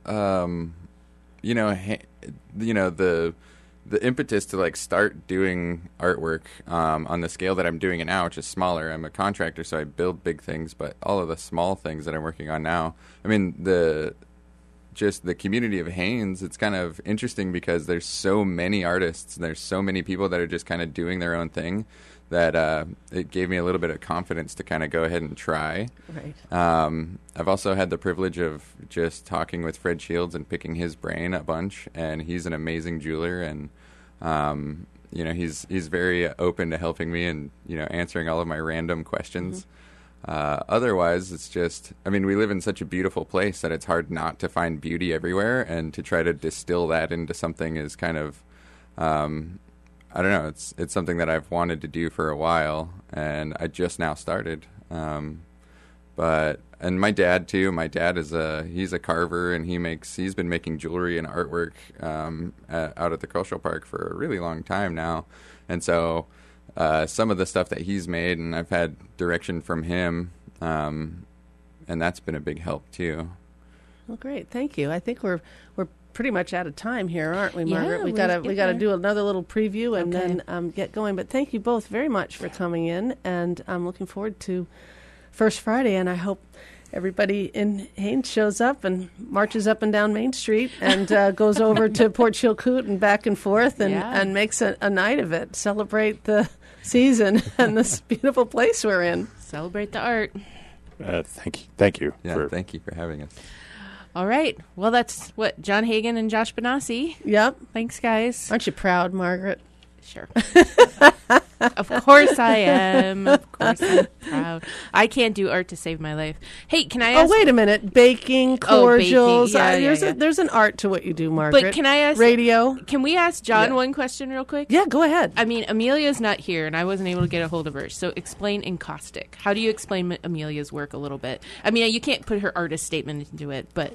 S7: the impetus to like start doing artwork on the scale that I'm doing it now, which is smaller. I'm a contractor, so I build big things, but all of the small things that I'm working on now, I mean, the community of Haines, it's kind of interesting because there's so many artists, there's so many people that are just kind of doing their own thing, that it gave me a little bit of confidence to kind of go ahead and try.
S2: Right.
S7: I've also had the privilege of just talking with Fred Shields and picking his brain a bunch, and he's an amazing jeweler, and he's very open to helping me and answering all of my random questions. Mm-hmm. Otherwise, it's just, I mean, we live in such a beautiful place that it's hard not to find beauty everywhere, and to try to distill that into something is kind of, I don't know, it's something that I've wanted to do for a while, and I just now started. And my dad too. My dad he's a carver, and he's been making jewelry and artwork out at the Cultural Park for a really long time now, and so some of the stuff that he's made, and I've had direction from him, and that's been a big help too.
S2: Well, great, thank you. I think we're pretty much out of time here, aren't we, Margaret? Yeah, we got to do another little preview and then get going. But thank you both very much for coming in, and I'm looking forward to First Friday, and I hope everybody in Haines shows up and marches up and down Main Street and goes over to Port Chilkoot and back and forth and makes a night of it. Celebrate the season and this beautiful place we're in.
S1: Celebrate the art.
S6: Thank you.
S7: Yeah, thank you for having us.
S1: All right. Well, that's John Hagen and Josh Bonassi.
S2: Yep.
S1: Thanks, guys.
S2: Aren't you proud, Margaret?
S1: Sure. Of course I am. Of course I'm proud. I can't do art to save my life. Hey, can I ask...
S2: Oh, wait a minute. Baking, cordials.
S1: Baking.
S2: There's an art to what you do, Margaret.
S1: But can I ask...
S2: Radio.
S1: Can we ask John one question real quick?
S2: Yeah, go ahead.
S1: I mean, Amelia's not here, and I wasn't able to get a hold of her. So explain encaustic. How do you explain Amelia's work a little bit? I mean, you can't put her artist statement into it, but...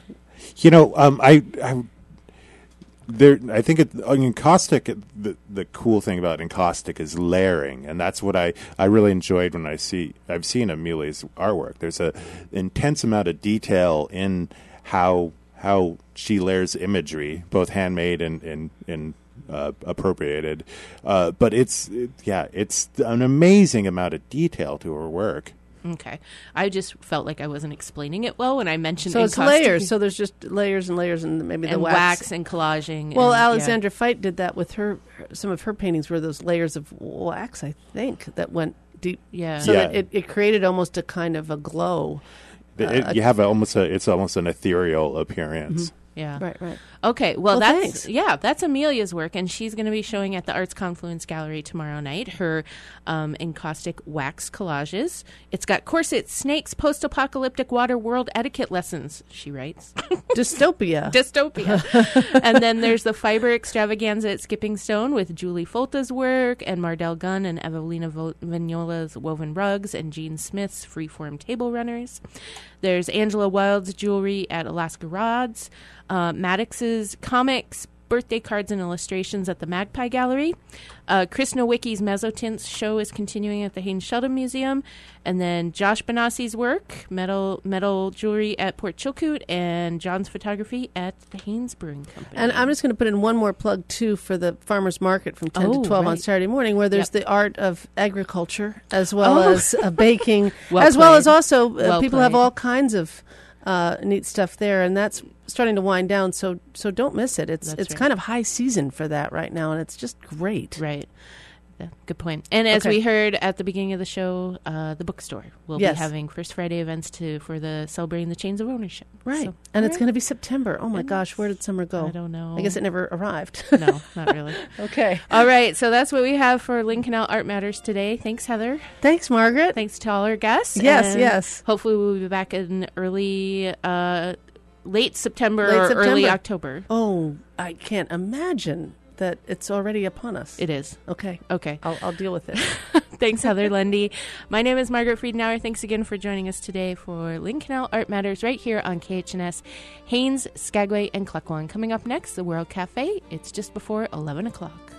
S6: I think encaustic. The cool thing about encaustic is layering, and that's what I really enjoyed when I've seen Amelia's artwork. There's a intense amount of detail in how she layers imagery, both handmade and appropriated. But it's an amazing amount of detail to her work.
S1: Okay. I just felt like I wasn't explaining it well when I mentioned
S2: So it's layers. So there's just layers and layers, and maybe the
S1: wax and collaging.
S2: Well, Alexandra Feit did that with some of her paintings were those layers of wax, I think, that went deep.
S1: Yeah.
S2: So that it created almost a kind of a glow.
S6: You have it's almost an ethereal appearance.
S1: Yeah.
S2: Right.
S1: Okay, well
S2: thanks.
S1: That's Amelia's work, and she's going to be showing at the Arts Confluence Gallery tomorrow night her encaustic wax collages. It's got corsets, snakes, post-apocalyptic water, world etiquette lessons, she writes.
S2: Dystopia.
S1: And then there's the fiber extravaganza at Skipping Stone with Julie Folta's work, and Mardell Gunn and Evelina Vignola's woven rugs, and Jean Smith's freeform table runners. There's Angela Wild's jewelry at Alaska Rods, Maddox's comics, birthday cards, and illustrations at the Magpie Gallery. Chris Nowicki's Mezzotints show is continuing at the Haynes Sheldon Museum. And then Josh Bonassi's work, metal jewelry at Port Chilkoot, and John's photography at the Haynes Brewing Company.
S2: And I'm just going to put in one more plug, too, for the farmers market from 10 to 12 on Saturday morning, where there's the art of agriculture as well as baking, well as also people have all kinds of neat stuff there, and that's starting to wind down, so don't miss it. It's kind of high season for that right now, and it's just great.
S1: Right. Yeah, good point. And as we heard at the beginning of the show, the bookstore will be having First Friday events for the celebrating the chains of ownership.
S2: Right. So, and it's going to be September. Oh my gosh, where did summer go?
S1: I don't know.
S2: I guess it never arrived.
S1: No, not really.
S2: Okay.
S1: All right, so that's what we have for Lynn Canal Art Matters today. Thanks, Heather.
S2: Thanks, Margaret.
S1: Thanks to all our guests.
S2: Yes.
S1: Hopefully we'll be back in late September or early October.
S2: Oh, I can't imagine that it's already upon us.
S1: It is.
S2: Okay. I'll deal with it.
S1: Thanks, Heather Lundy. My name is Margaret Friedenauer. Thanks again for joining us today for Lynn Canal Art Matters right here on KHNS, Haines, Skagway, and Klukwan. Coming up next, the World Cafe. It's just before 11 o'clock.